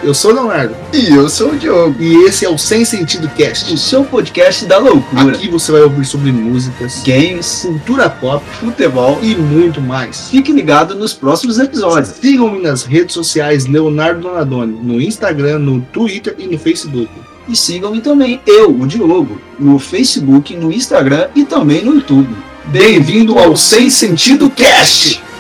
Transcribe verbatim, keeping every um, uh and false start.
Eu sou o Leonardo. E eu sou o Diogo. E esse é o Sem Sentido Cast, o seu podcast da loucura. Aqui você vai ouvir sobre músicas, games, cultura pop, futebol e muito mais. Fique ligado nos próximos episódios. Sigam-me nas redes sociais Leonardo Donadoni, no Instagram, no Twitter e no Facebook. E sigam-me também, eu, o Diogo, no Facebook, no Instagram e também no YouTube. Bem-vindo ao Sem Sentido Cast!